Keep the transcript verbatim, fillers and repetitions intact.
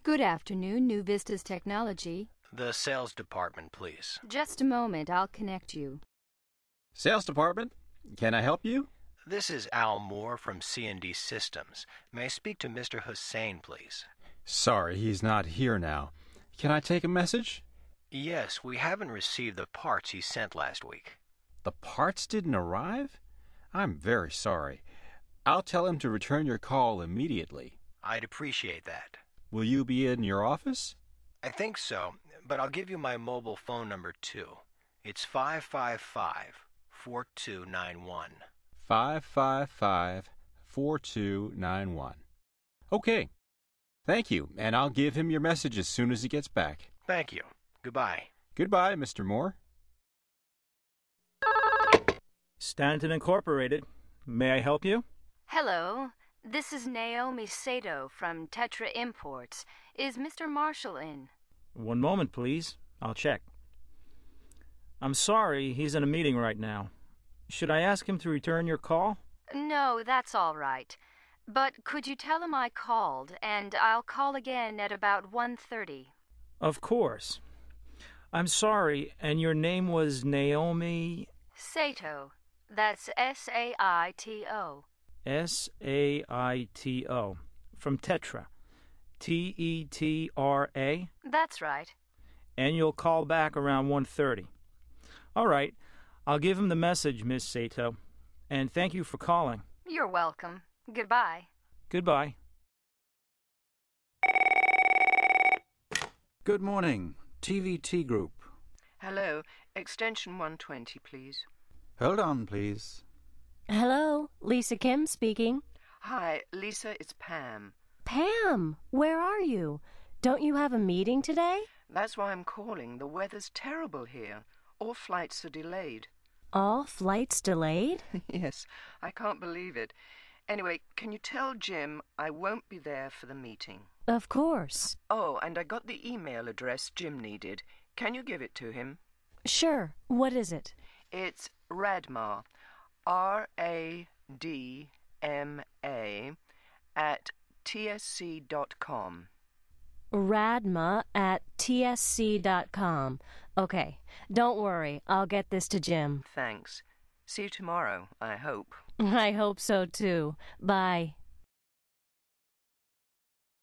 Good afternoon, New Vistas Technology. The sales department, please. Just a moment, I'll connect you. Sales department, can I help you? This is Al Moore from C and D Systems. May I speak to Mister Hussain, please? Sorry, he's not here now. Can I take a message? Yes, we haven't received the parts he sent last week. The parts didn't arrive? I'm very sorry. I'll tell him to return your call immediately. I'd appreciate that. Will you be in your office? I think so, but I'll give you my mobile phone number too. It's five five five, four two nine one. five five five, four two nine one. Okay. Thank you, and I'll give him your message as soon as he gets back. Thank you. Goodbye. Goodbye, Mister Moore. Stanton Incorporated. May I help you? Hello, this is Naomi Sato from Tetra Imports. Is Mister Marshall in? One moment, please. I'll check. I'm sorry, he's in a meeting right now. Should I ask him to return your call? No, that's all right. But could you tell him I called, and I'll call again at about one thirty. Of course. I'm sorry, and your name was Naomi... Sato. That's S A I T O. S A I T O. From Tetra. T E T R A? That's right. And you'll call back around one thirty. All right. I'll give him the message, Miss Sato. And thank you for calling. You're welcome. Goodbye. Goodbye. Good morning. T V T Group. Hello. Extension one twenty, please. Hold on, please. Hello, Lisa Kim speaking. Hi, Lisa, it's Pam. Pam, where are you? Don't you have a meeting today? That's why I'm calling. The weather's terrible here. All flights are delayed. All flights delayed? Yes, I can't believe it. Anyway, can you tell Jim I won't be there for the meeting? Of course. Oh, and I got the email address Jim needed. Can you give it to him? Sure. What is it? It's Radma, R A D M A, at T S C dot com. Radma at T S C dot com. Okay. Don't worry. I'll get this to Jim. Thanks. See you tomorrow, I hope. I hope so, too. Bye.